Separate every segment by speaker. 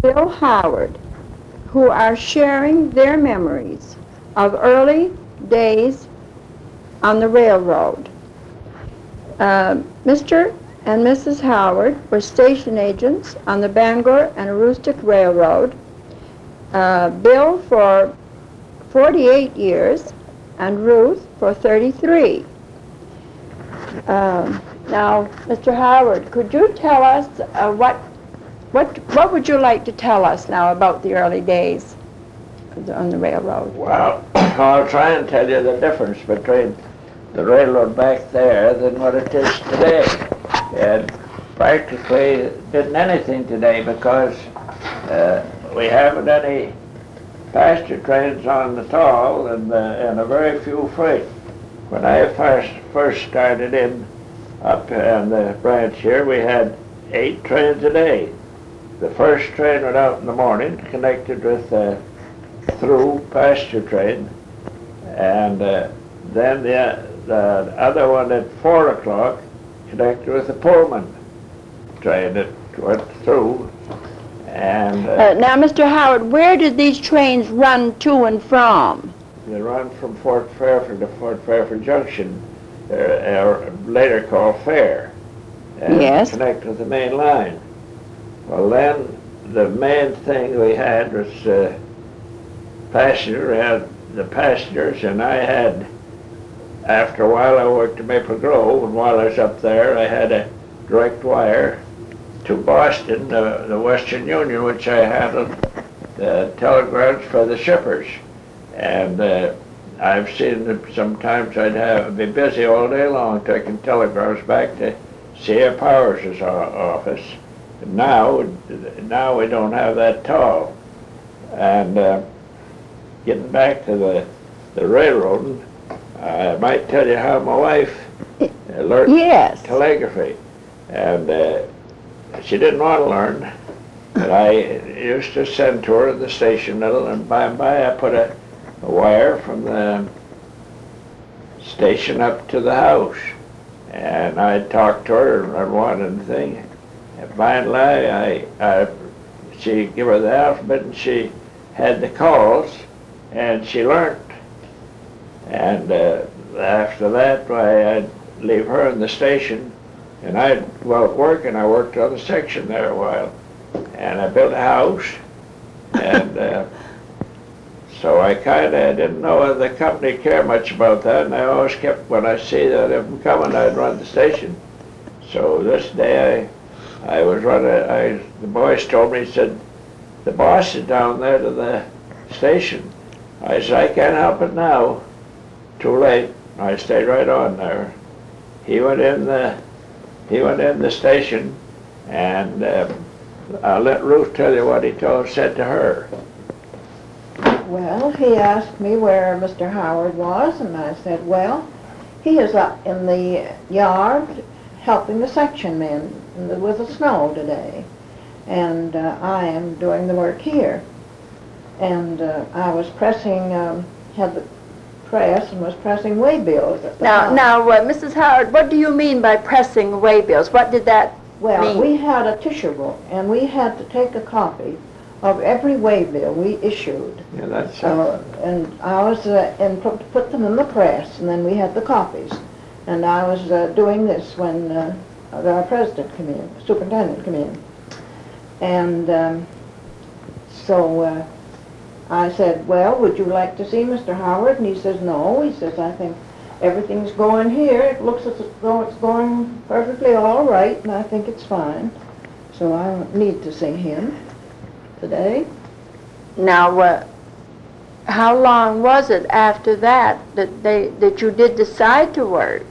Speaker 1: Bill Howard, who are sharing their memories of early days on the railroad. Mr. and Mrs. Howard were station agents on the Bangor and Aroostook Railroad. Bill for 48 years and Ruth for 33. Now, Mr. Howard, could you tell us what would you like to tell us now about the early days on the railroad?
Speaker 2: Well, I'll try and tell you the difference between the railroad back there than what it is today. And practically didn't anything today because we haven't any passenger trains on at all and a very few freight. When I first started in up in the branch here, we had 8 trains a day. The first train went out in the morning, connected with a through passenger train, and then the other one at 4 o'clock connected with the Pullman train that went through. And
Speaker 1: now, Mr. Howard, where did these trains run to and from?
Speaker 2: they run from Fort Fairford to Fort Fairford Junction, or later called Fair, and
Speaker 1: Yes.
Speaker 2: connect with the main line. Well, then the main thing we had was passenger. We had the passengers, and I had, after a while I worked at Maple Grove, and while I was up there I had a direct wire to Boston, the Western Union, which I handled the telegrams for the shippers. And I've seen that sometimes I'd be busy all day long taking telegrams back to C.A. Powers' office. And now we don't have that at all. And getting back to the railroading, I might tell you how my wife learned
Speaker 1: Yes.
Speaker 2: telegraphy. And she didn't want to learn, but I used to send to her at the station little, and by and by I put a wire from the station up to the house, and I'd talk to her and wanted thing. And by and by, she gave her the alphabet, and she had the calls, and she learned. And after that, I'd leave her in the station, and well, working, I worked on the section there a while, and I built a house, and so I kind of didn't know the company cared much about that, and I always kept, when I see that if I'm coming, I'd run the station. So this day I was running, the boys told me, he said, the boss is down there to the station. I said, I can't help it now. Too late. I stayed right on there. He went in the station, and I'll let Ruth tell you what he said to her.
Speaker 3: Well, he asked me where Mr. Howard was, and I said, well, he is up in the yard helping the section men with the snow today, and I am doing the work here. And I was pressing, had the press and was pressing waybills at the time.
Speaker 1: Now, Mrs. Howard, what do you mean by pressing waybills? What did that
Speaker 3: Well,
Speaker 1: mean?
Speaker 3: we had a tissue book, and we had to take a copy of every waybill we issued.
Speaker 2: Yeah, that's
Speaker 3: And I was, and put them in the press, and then we had the copies. And I was doing this when our president came in, superintendent came in. And so I said, well, would you like to see Mr. Howard? And he says, no. He says, I think everything's going here. It looks as though it's going perfectly all right, and I think it's fine. So I need to see him today.
Speaker 1: Now, how long was it after that that you did decide to work?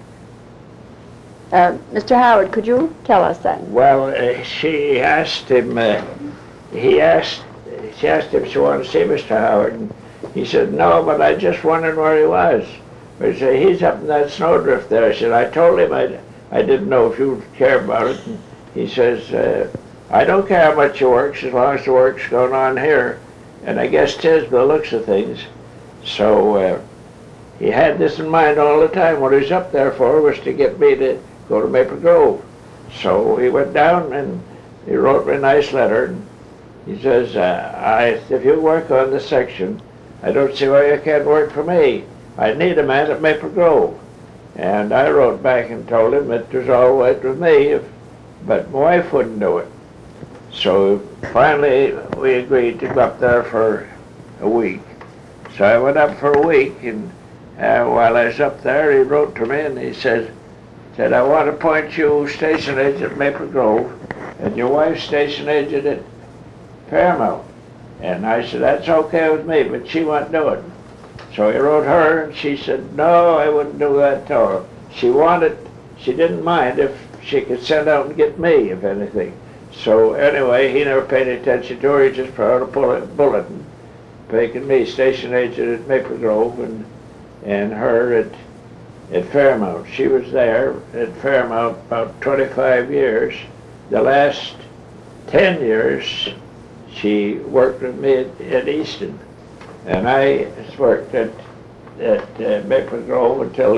Speaker 1: Mr. Howard, could you tell us that?
Speaker 2: Well, she asked him, she asked him if she wanted to see Mr. Howard, and he said, no, but I just wondered where he was. But he said, he's up in that snowdrift there. I said, I told him I didn't know if you care about it. And he says, I don't care how much he works as long as the work's going on here. And I guess 'tis by the looks of things. So he had this in mind all the time. What he was up there for was to get me to go to Maple Grove. So he went down and he wrote me a nice letter. He says, if you work on this section, I don't see why you can't work for me. I need a man at Maple Grove. And I wrote back and told him it was all right with me, but my wife wouldn't do it. So finally we agreed to go up there for a week. So I went up for a week, and while I was up there, he wrote to me and he said, I want to appoint you station agent at Maple Grove, and your wife station agent at Fairmount. And I said, that's okay with me, but she won't do it. So he wrote her, and she said, no, I wouldn't do that to her. She didn't mind if she could send out and get me, if anything. So anyway, he never paid any attention to her. He just put out a bulletin making me station agent at Maple Grove and her at Fairmount. She was there at Fairmount about 25 years. The last 10 years, she worked with me at Easton. And I worked at Maple Grove until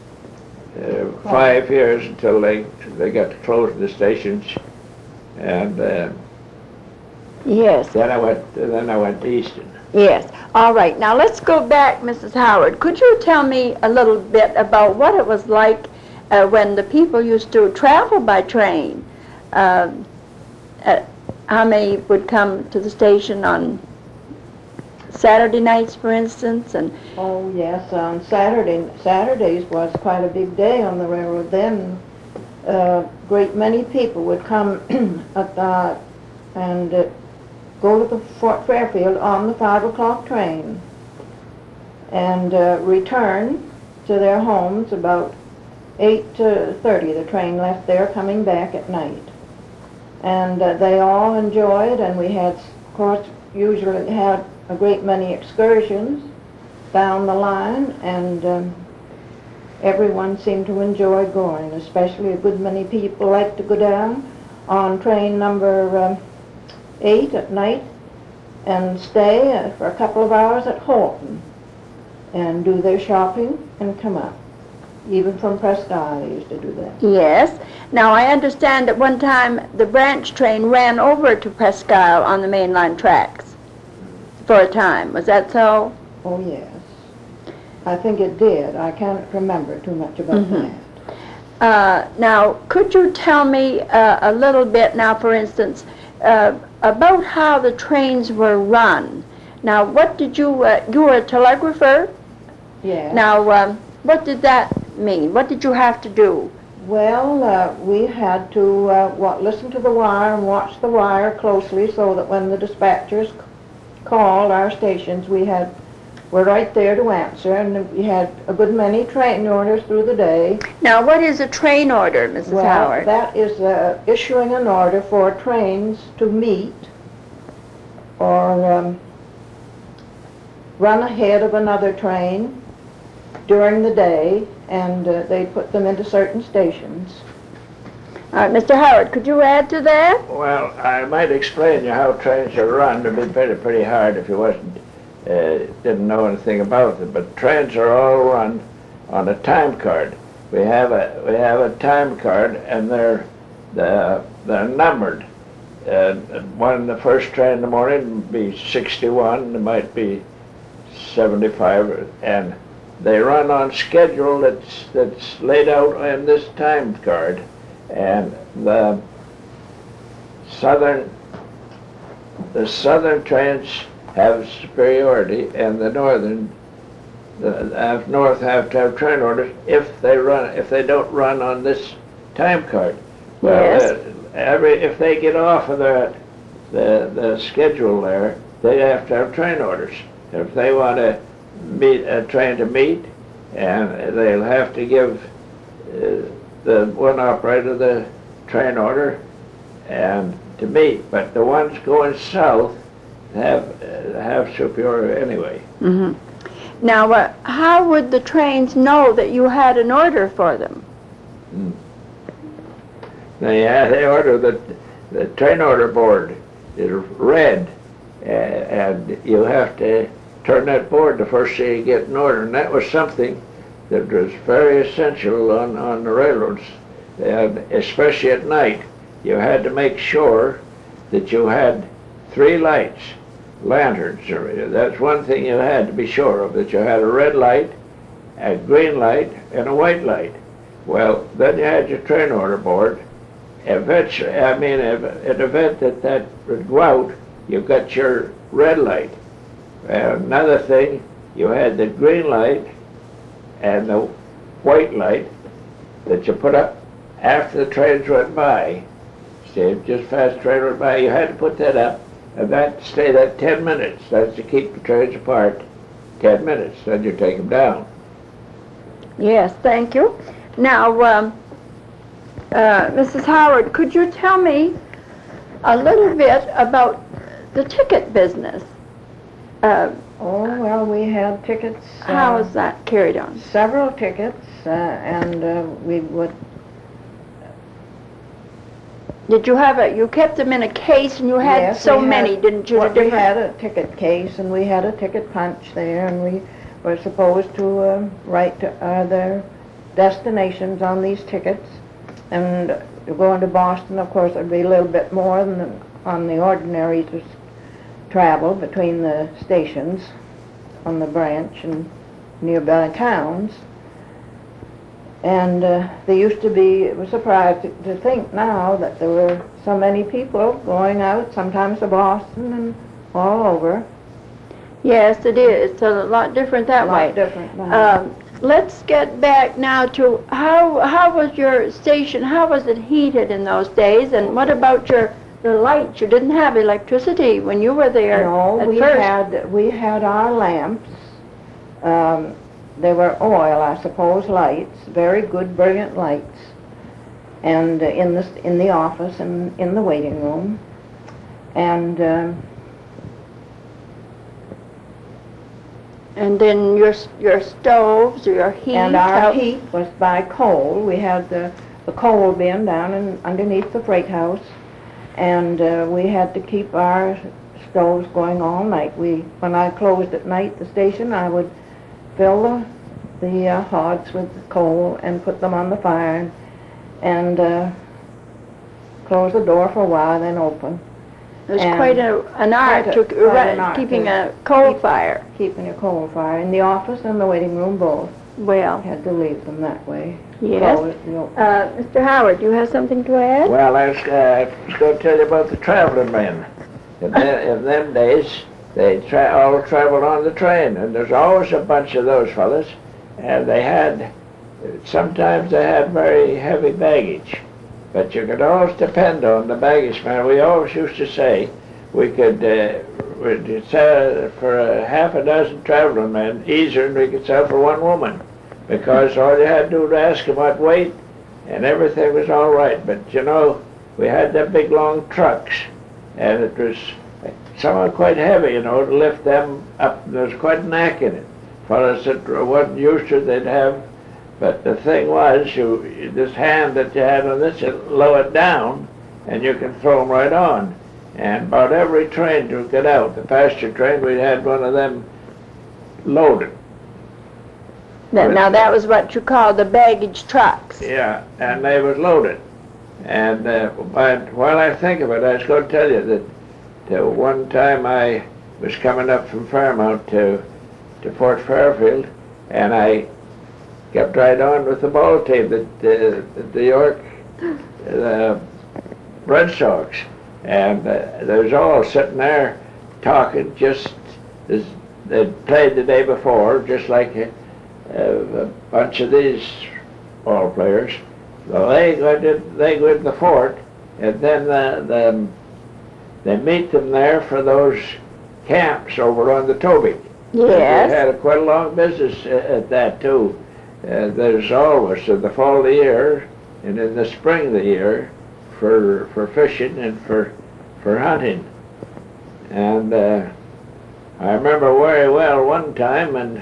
Speaker 2: 5 years until they got to close the stations, and
Speaker 1: Yes.
Speaker 2: then I went to Easton.
Speaker 1: Yes. All right. Now let's go back, Mrs. Howard. Could you tell me a little bit about what it was like when the people used to travel by train? How many would come to the station on Saturday nights, for instance? And
Speaker 3: Oh, yes, on Saturdays was quite a big day on the railroad then. Great many people would come and go to the Fort Fairfield on the 5 o'clock train and return to their homes about 8:30. The train left there, coming back at night. And they all enjoyed, and we had, of course, usually had a great many excursions down the line, and everyone seemed to enjoy going, especially a good many people liked to go down on train number 8 at night and stay for a couple of hours at Halton and do their shopping and come up. Even from Presque Isle they used to do that.
Speaker 1: yes. Now I understand at one time the branch train ran over to Presque Isle on the mainline tracks for a time. Was that so?
Speaker 3: Oh, yes. I think it did. I can't remember too much about that.
Speaker 1: Now, could you tell me a little bit now, for instance, about how the trains were run? Now, what did you were a telegrapher?
Speaker 3: Yes.
Speaker 1: Now, what did that mean? What did you have to do?
Speaker 3: Well, we had to listen to the wire and watch the wire closely so that when the dispatchers called our stations, were right there to answer, and we had a good many train orders through the day.
Speaker 1: Now, what is a train order, Mrs.
Speaker 3: Well,
Speaker 1: Howard?
Speaker 3: that is issuing an order for trains to meet or run ahead of another train during the day, and they put them into certain stations.
Speaker 1: All right, Mr. Howard, could you add to that?
Speaker 2: Well, I might explain you how trains are run. It'd be pretty hard if you didn't know anything about it. But trains are all run on a time card. We have a time card, and they're numbered. The first train in the morning would be 61. It might be 75, and they run on schedule that's laid out on this time card. And the southern trains have superiority, and the north have to have train orders if they don't run on this time card.
Speaker 1: Yes.
Speaker 2: If they get off of the schedule there, they have to have train orders. If they want a train to meet, and they'll have to give the one operator the train order and to meet, but the ones going south have superior anyway.
Speaker 1: Mm-hmm. Now, how would the trains know that you had an order for them?
Speaker 2: They order the train order board is red, and you have to turn that board the first day you get an order, and that was something that was very essential on the railroads, and especially at night. You had to make sure that you had 3 lights, lanterns. That's one thing you had to be sure of, that you had a red light, a green light, and a white light. Well, then you had your train order board. Eventually, if an event that would go out, you got your red light. Another thing, you had the green light and the white light that you put up after the trains went by. See, just fast train went by, you had to put that up, and that stayed at 10 minutes. That's to keep the trains apart 10 minutes, then you take them down.
Speaker 1: Yes, thank you. Now, Mrs. Howard, could you tell me a little bit about the ticket business?
Speaker 3: Oh, well, we had tickets.
Speaker 1: How was that carried on?
Speaker 3: Several tickets, and we would.
Speaker 1: Did you have you kept them in a case and you had
Speaker 3: Yes,
Speaker 1: so
Speaker 3: we
Speaker 1: many,
Speaker 3: had-
Speaker 1: didn't you?
Speaker 3: Well, we had a ticket case and we had a ticket punch there, and we were supposed to write their destinations on these tickets. And going to Boston, of course, it'd be a little bit more than on the ordinary to travel between the stations on the branch and nearby towns. And they used to be surprised to think now that there were so many people going out, sometimes to Boston and all over.
Speaker 1: Yes, it is. It's a lot different that
Speaker 3: A
Speaker 1: way.
Speaker 3: lot different now.
Speaker 1: Let's get back now to how was your station, how was it heated in those days, and what about the lights? You didn't have electricity when you were there
Speaker 3: No,
Speaker 1: at
Speaker 3: we
Speaker 1: first.
Speaker 3: we had our lamps. They were oil, I suppose, lights, very good, brilliant lights, and in the office and in the waiting room, and
Speaker 1: then your stoves, your heat.
Speaker 3: and our
Speaker 1: how-
Speaker 3: heat was by coal. We had the coal bin down underneath the freight house, and we had to keep our stoves going all night. When I closed at night the station, I would fill the hogs with coal and put them on the fire, and close the door for a while, then open.
Speaker 1: It was
Speaker 3: and
Speaker 1: quite an art
Speaker 3: quite an art
Speaker 1: keeping
Speaker 3: to
Speaker 1: a coal fire.
Speaker 3: Keeping a coal fire in the office and the waiting room both.
Speaker 1: Well,
Speaker 3: Had to leave them that way.
Speaker 1: yes.
Speaker 3: Close, you know.
Speaker 1: Mr. Howard, you have something to add?
Speaker 2: Well, I was going to tell you about the traveling men. In them days, they all traveled on the train, and there's always a bunch of those fellas, and sometimes they had very heavy baggage, but you could always depend on the baggage man. We always used to say we could we'd sell for a half a dozen traveling men easier than we could sell for one woman, because all you had to do was ask them what weight, and everything was all right. But you know, we had them big long trucks, and it was somewhat quite heavy, you know, to lift them up. There was quite a knack in it. Fellas that wasn't used to it, they'd have. But the thing was, this hand that you had on this, you lower it down, and you can throw them right on. And about every train to get out, the passenger train, we had one of them loaded.
Speaker 1: Now that was what you call the baggage trucks.
Speaker 2: Yeah, and they was loaded. And but while I think of it, I was going to tell you that one time I was coming up from Fairmount to Fort Fairfield, and I kept right on with the ball team, the York Red Sox, and they was all sitting there talking just as they'd played the day before, just like a bunch of these ball players. So they go to the fort, and then they meet them there for those camps over on the Toby.
Speaker 1: Yes.
Speaker 2: They had quite a long business at that too. There's always in the fall of the year and in the spring of the year for fishing and for hunting. And I remember very well one time, and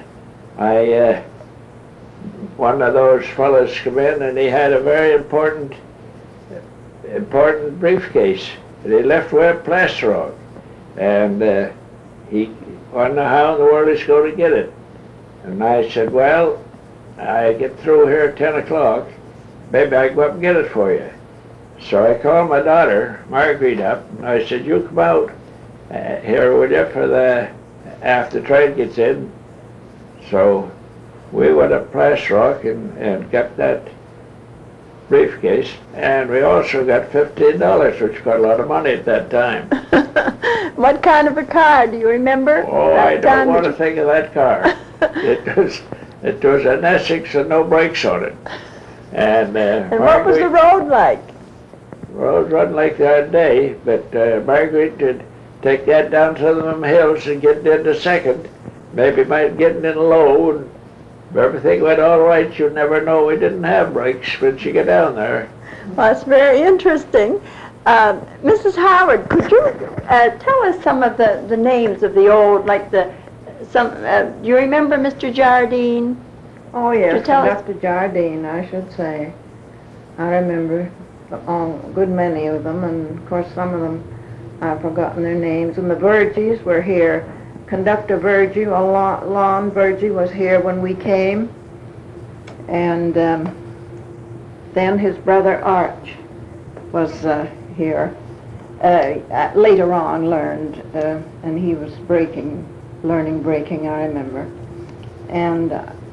Speaker 2: one of those fellows come in, and he had a very important briefcase that he left way at Plaster Rock, and he wanted to know how in the world he's going to get it. And I said, well, I get through here at 10 o'clock, maybe I can go up and get it for you. So I called my daughter, Marguerite, up, and I said, you come out here with you for the after the train gets in. So we went up Price Rock and got that briefcase, and we also got $15, which got a lot of money at that time.
Speaker 1: What kind of a car, do you remember?
Speaker 2: Oh, I don't want to think of that car. It was an Essex and no brakes on it. And
Speaker 1: what was the road like?
Speaker 2: Road run like that day, but Margaret did take that down to them hills and get into second. Maybe might getting in low, and if everything went all right, you'd never know we didn't have brakes when she got down there.
Speaker 1: Well, that's very interesting. Mrs. Howard, could you tell us some of the names of the old, like do you remember Mr. Jardine?
Speaker 3: Oh, yes,
Speaker 1: tell us-
Speaker 3: Dr. Jardine, I should say. I remember a good many of them, and of course some of them I've forgotten their names. And the Vergies were here. Conductor Vergie, Lon Vergie, was here when we came. And then his brother Arch was here. Later on learned, and he was learning braking, I remember. And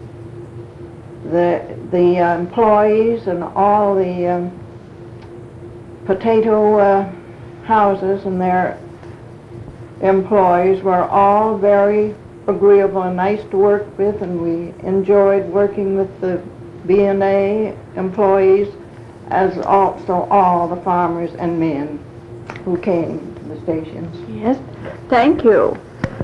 Speaker 3: the employees and all the potato houses and their employees were all very agreeable and nice to work with, and we enjoyed working with the B&A employees, as also all the farmers and men who came to the stations.
Speaker 1: Yes, thank you.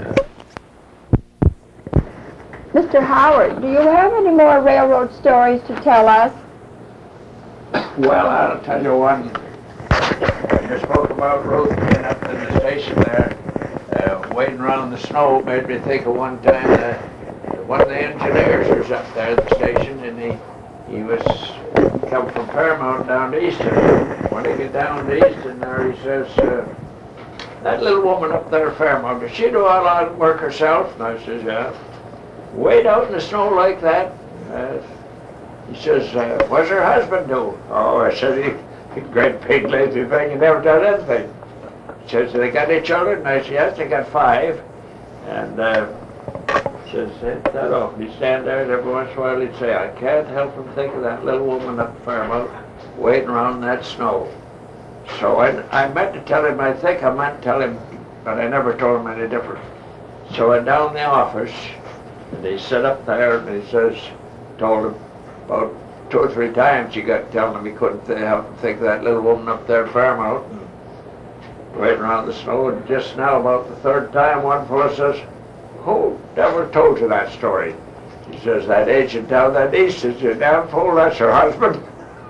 Speaker 1: Mr. Howard, do you have any more railroad stories to tell us?
Speaker 2: Well, I'll tell you one. When you spoke about Ruth being up in the station there, waiting around in the snow, made me think of one time one of the engineers was up there at the station, and he was come from Paramount down to Easton. When he get down to Easton there, he says, that little woman up there at Fairmount, does she do all that work herself? And I says, yeah. Wait out in the snow like that? He says, what's her husband do? Oh, I said, he great big lazy thing, he never done anything. He says, they got any children? And I said, yes, they got 5. And says, that off. He'd stand there, and every once in a while he'd say, I can't help but think of that little woman up at Fairmount waiting around in that snow. So I meant to tell him, I think I meant to tell him, but I never told him any different. So I went down in the office, and he sat up there, and he says, told him about 2 or 3 times he got telling him he couldn't help but think of that little woman up there at Fairmount and waiting around the snow. And just now, about the 3rd time, one fellow says, who ever told you that story? He says, that agent down that east is your damn fool, that's her husband.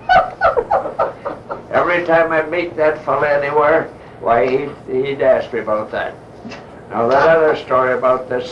Speaker 2: Every time I meet that fellow anywhere, why, he'd ask me about that. Now, that other story about this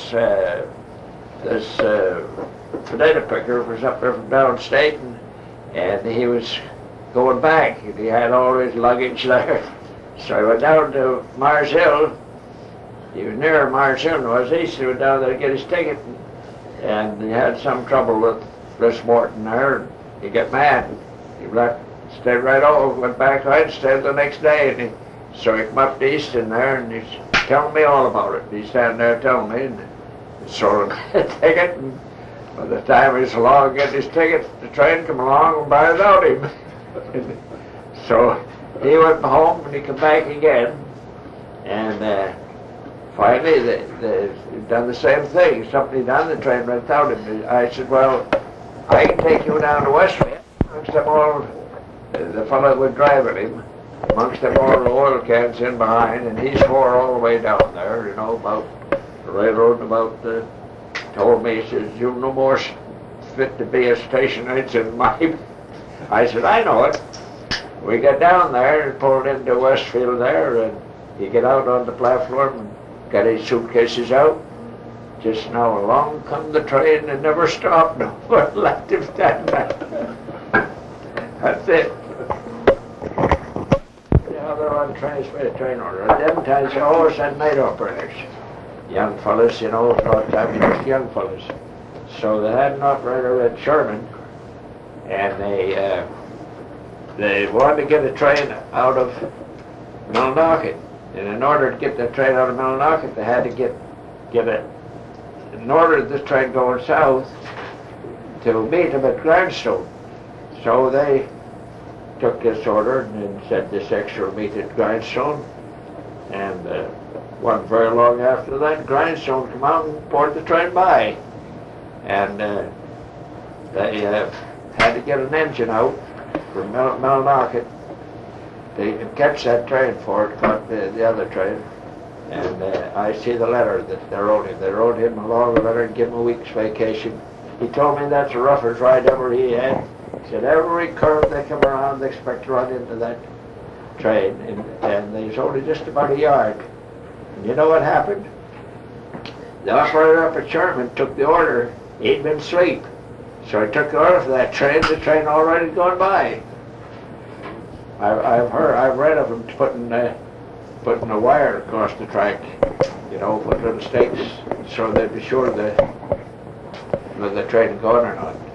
Speaker 2: potato picker was up there from downstate, and he was going back, and he had all his luggage there. So he went down to Mars Hill. He was near Mars Hill, was he? So he went down there to get his ticket, and he had some trouble with Bliss Morton there, and he got mad. He stayed right over, went back out, stayed the next day, and so he come up to Easton there, and he's telling me all about it. He's standing there telling me, and sold him a ticket, and by the time he was along getting his ticket, the train come along and bought it out him. So he went home, and he come back again, and finally they done the same thing. Somebody done, the train went out him. I said, well, I can take you down to Westfield. Amongst them all, the fellow that was driving him, amongst them all the oil cans in behind, and he swore all the way down there, you know, about the railroad, about told me, he says, you're no more fit to be a station agent than my... I said, I know it. We got down there and pulled into Westfield there, and he get out on the platform and got his suitcases out. Just now along come the train and never stopped. No one left him stand there. That's it. Yeah, they're on train order. At them times, they always had night operators. Young fellas, you know, all the time, just young fellas. So they had an operator at Sherman, and they wanted to get a train out of Millinocket. And in order to get the train out of Millinocket, they had to get it, in order this train going south, to meet them at Grindstone. So they took this order and said this extra meet at Grindstone. And wasn't very long after that, Grindstone come out and poured the train by. And they had to get an engine out from Millinocket. They catch that train for it, caught the other train. And I see the letter that they wrote him. They wrote him a long letter and gave him a week's vacation. He told me that's the roughest ride ever he had. He said every curve they come around, they expect to run into that train, and there's only just about a yard. And you know what happened? The operator up at Sherman took the order. He'd been asleep. So he took the order for that train. The train already gone by. I've read of them putting a wire across the track, you know, put little stakes so they'd be sure the train had gone or not.